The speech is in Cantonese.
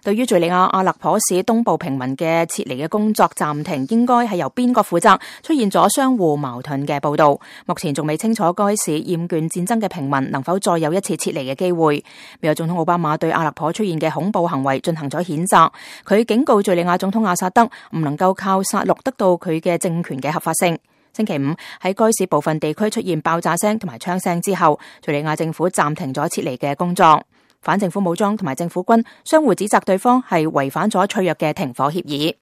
對於敘利亞阿勒頗市東部平民嘅撤離嘅工作暫停，應該係由邊個負責，出現咗相互矛盾嘅報道。目前仲未清楚該市厭倦戰爭嘅平民能否再有一次撤離嘅機會。美國總統奧巴馬對阿勒頗出現嘅恐怖行為進行咗譴責，佢警告敘利亞總統阿薩德唔能夠靠殺戮得到佢嘅政權嘅合法性。星期五喺該市部分地區出現爆炸聲同埋槍聲之後，敘利亞政府暫停咗撤離嘅工作。反政府武裝同埋政府軍相互指責對方係違反咗脆弱嘅停火協議。